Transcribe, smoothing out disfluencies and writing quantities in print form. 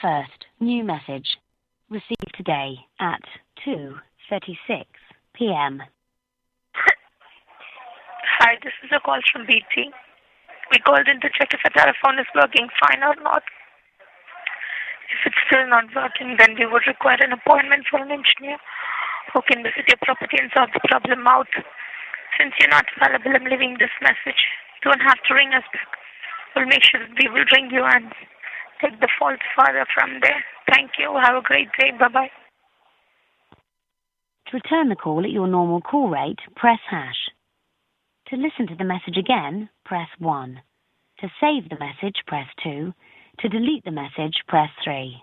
First, new message. Received today at 2:36 p.m. Hi, this is a call from BT. We called in to check if the telephone is working fine or not. If it's still not working, then we would require an appointment for an engineer who can visit your property and sort the problem out. Since you're not available, I'm leaving this message. You don't have to ring us back. We'll make sure that we will ring you and take the fault further from there. Thank you. Have a great day. Bye-bye. To return the call at your normal call rate, press hash. To listen to the message again, press 1. To save the message, press 2. To delete the message, press 3.